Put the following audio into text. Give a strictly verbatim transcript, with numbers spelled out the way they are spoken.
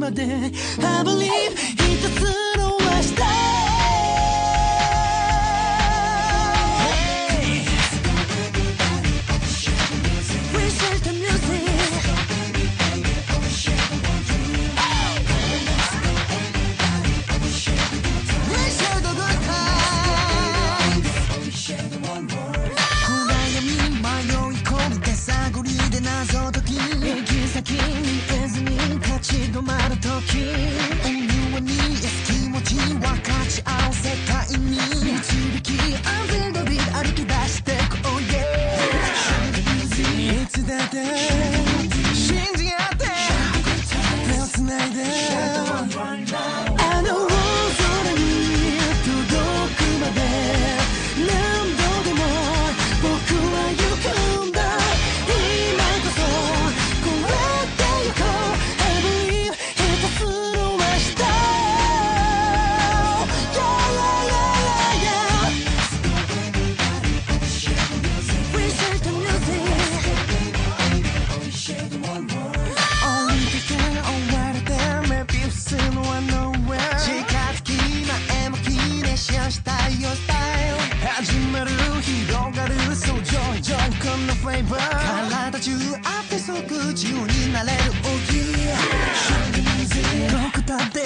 まで I believe 一つの明日止まるとき思わに気持ち分かち合う世界に導き安全通り歩き出してこう、yeah、いつだって信じ合って手をつないであの空に届くまで何度でも僕は行くんだ今こそこれで行こう始まる広がる So joy joy このフレーバー体中あって即自由になれる Oh yeah 僕だって